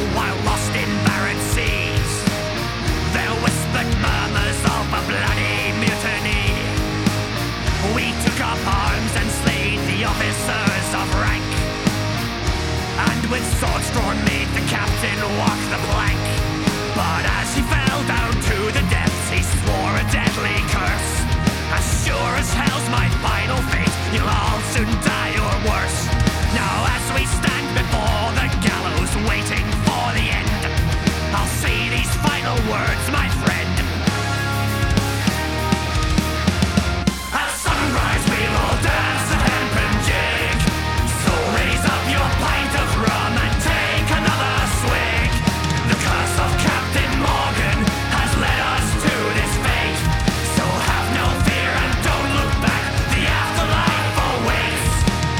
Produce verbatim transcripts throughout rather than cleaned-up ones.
while lost in barren seas. Their whispered murmurs of a bloody mutiny. We took up arms and slayed the officers of rank, and with swords drawn made the captain walk the plank. But as he fell down to the depths, he swore a deadly curse. As sure as hell's my final fate, you'll all soon die or worse. Now as we stand before the gallows waiting for the end, I'll say these final words, my friend. At sunrise we'll all dance a hempen jig, so raise up your pint of rum and take another swig. The curse of Captain Morgan has led us to this fate, so have no fear and don't look back, the afterlife awaits.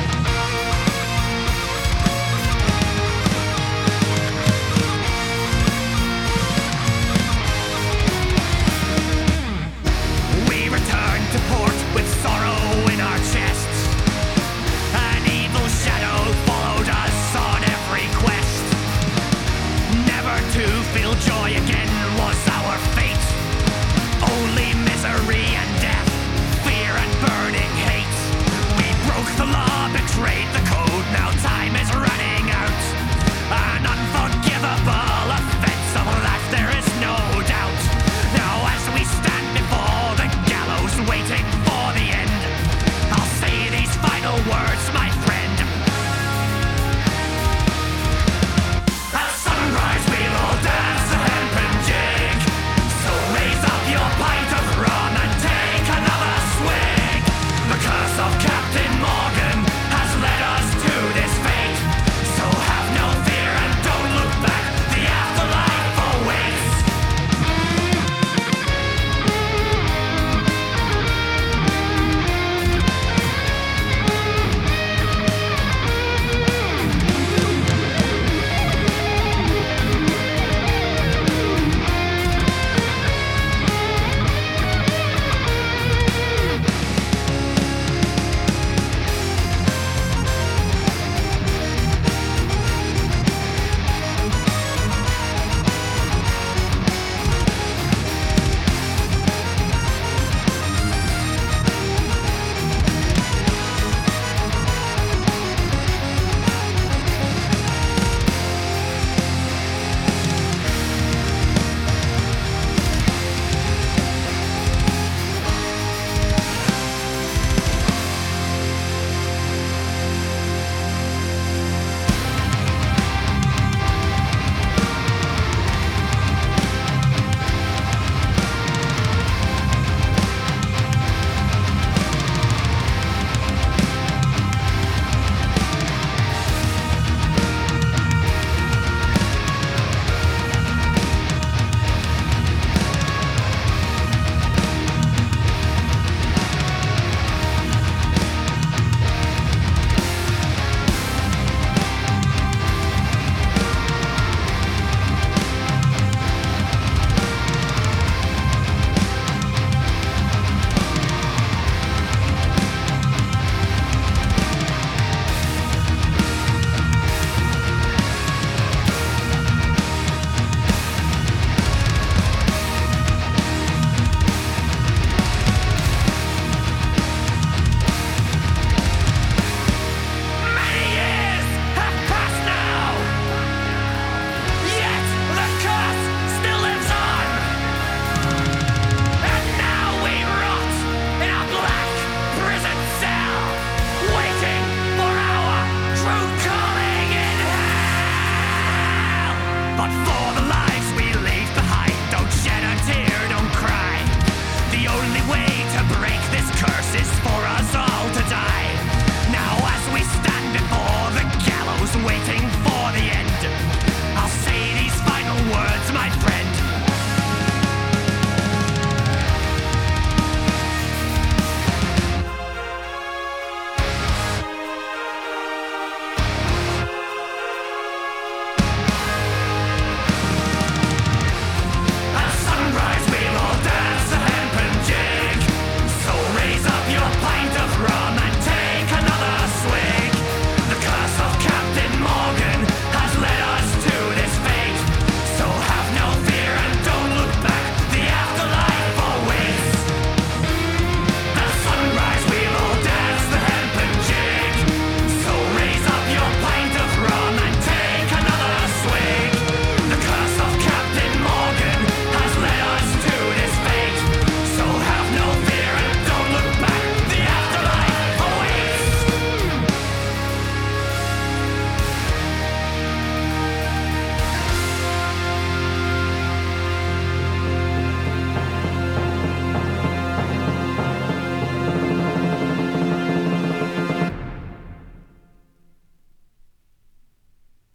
We returned to port with sorrow in our chests. An evil shadow followed us on every quest. Never to feel joy again was our fate. Only misery and death, fear and burning hate. We broke the law, betrayed the code, now time is running out. An unforgivable offense, of that there is no doubt. Now as we stand before the gallows waiting for the end, I'll say these final words, my friend. At sunrise we'll all dance a hempen jig, so raise up your pint of rum and take another swig. The curse of Captain Morgan has led us to this fate, so have no fear and don't look back, the afterlife awaits. Many years have passed now, yet the curse still lives on. And now we rot in a black prison cell, waiting for our true calling in hell. But for the lives we leave behind, don't shed a tear, don't cry. The only way to break this curse is for us all to die. Now as we stand before the gallows waiting for the end,